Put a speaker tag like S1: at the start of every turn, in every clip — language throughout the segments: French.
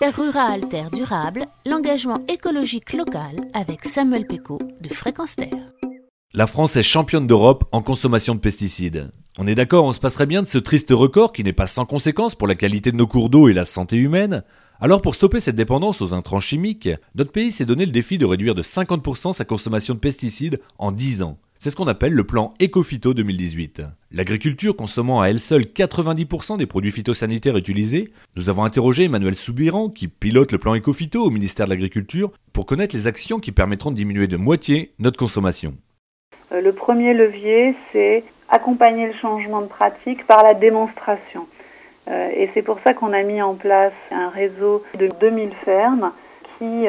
S1: Terre rurale, terre durable, l'engagement écologique local avec Samuel Pécaud de Fréquence Terre.
S2: La France est championne d'Europe en consommation de pesticides. On est d'accord, on se passerait bien de ce triste record qui n'est pas sans conséquence pour la qualité de nos cours d'eau et la santé humaine. Alors pour stopper cette dépendance aux intrants chimiques, notre pays s'est donné le défi de réduire de 50% sa consommation de pesticides en 10 ans. C'est ce qu'on appelle le plan Ecophyto 2018. L'agriculture consommant à elle seule 90% des produits phytosanitaires utilisés, nous avons interrogé Emmanuel Soubiran, qui pilote le plan Ecophyto au ministère de l'Agriculture, pour connaître les actions qui permettront de diminuer de moitié notre consommation.
S3: Le premier levier, c'est accompagner le changement de pratique par la démonstration. Et c'est pour ça qu'on a mis en place un réseau de 2000 fermes qui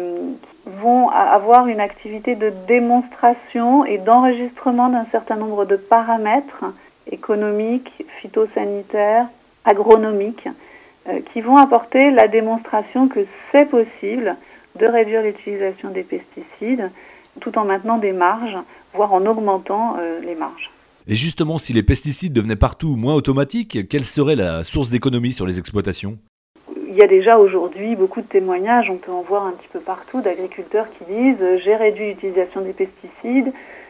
S3: vont avoir une activité de démonstration et d'enregistrement d'un certain nombre de paramètres économiques, phytosanitaires, agronomiques, qui vont apporter la démonstration que c'est possible de réduire l'utilisation des pesticides tout en maintenant des marges, voire en augmentant les marges.
S2: Et justement, si les pesticides devenaient partout moins automatiques, quelle serait la source d'économie sur les exploitations ?
S3: Il y a déjà aujourd'hui beaucoup de témoignages, on peut en voir un petit peu partout, d'agriculteurs qui disent « j'ai réduit l'utilisation des pesticides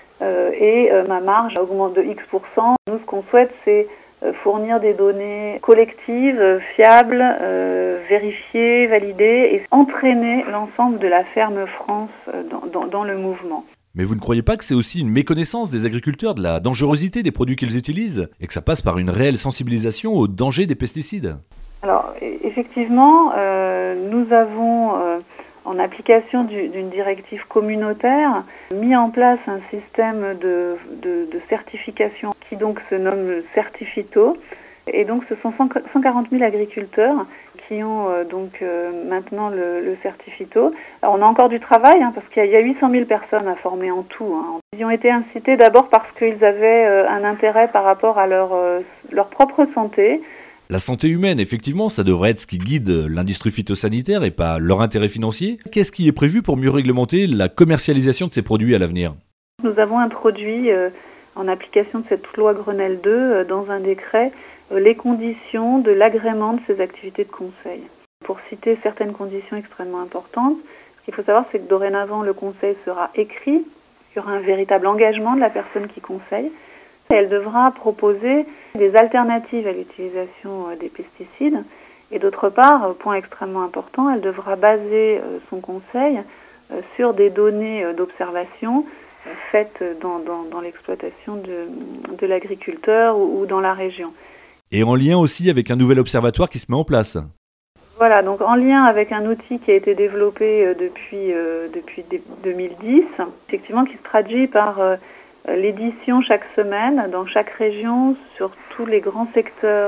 S3: et ma marge augmente de X%. » Nous, ce qu'on souhaite, c'est fournir des données collectives, fiables, vérifiées, validées et entraîner l'ensemble de la ferme France dans le mouvement.
S2: Mais vous ne croyez pas que c'est aussi une méconnaissance des agriculteurs de la dangerosité des produits qu'ils utilisent et que ça passe par une réelle sensibilisation au danger des pesticides ?
S3: Alors, effectivement, nous avons, en application d'une directive communautaire, mis en place un système de certification qui donc se nomme Certifito. Et donc, ce sont 140 000 agriculteurs qui ont maintenant le Certifito. Alors, on a encore du travail, parce qu'il y a 800 000 personnes à former en tout. Ils ont été incités d'abord parce qu'ils avaient un intérêt par rapport à leur propre santé.
S2: La santé humaine, effectivement, ça devrait être ce qui guide l'industrie phytosanitaire et pas leur intérêt financier. Qu'est-ce qui est prévu pour mieux réglementer la commercialisation de ces produits à l'avenir ?
S3: Nous avons introduit, en application de cette loi Grenelle 2, dans un décret, les conditions de l'agrément de ces activités de conseil. Pour citer certaines conditions extrêmement importantes, ce qu'il faut savoir, c'est que dorénavant, le conseil sera écrit, il y aura un véritable engagement de la personne qui conseille. Elle devra proposer des alternatives à l'utilisation des pesticides et d'autre part, point extrêmement important, elle devra baser son conseil sur des données d'observation faites dans l'exploitation de l'agriculteur ou dans la région.
S2: Et en lien aussi avec un nouvel observatoire qui se met en place.
S3: Voilà, donc en lien avec un outil qui a été développé depuis 2010, effectivement qui se traduit par l'édition chaque semaine dans chaque région sur tous les grands secteurs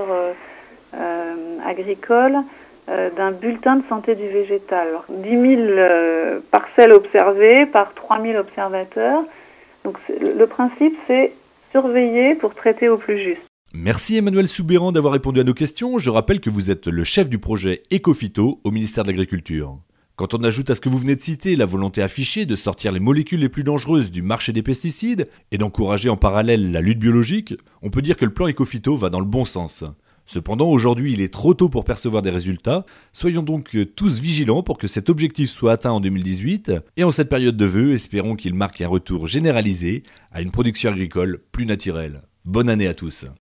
S3: agricoles d'un bulletin de santé du végétal. 10 000 parcelles observées par 3 000 observateurs. Donc le principe, c'est surveiller pour traiter au plus juste.
S2: Merci Emmanuel Soubiran d'avoir répondu à nos questions. Je rappelle que vous êtes le chef du projet Ecophyto au ministère de l'Agriculture. Quand on ajoute à ce que vous venez de citer la volonté affichée de sortir les molécules les plus dangereuses du marché des pesticides et d'encourager en parallèle la lutte biologique, on peut dire que le plan Ecophyto va dans le bon sens. Cependant, aujourd'hui, il est trop tôt pour percevoir des résultats. Soyons donc tous vigilants pour que cet objectif soit atteint en 2018. Et en cette période de vœux, espérons qu'il marque un retour généralisé à une production agricole plus naturelle. Bonne année à tous.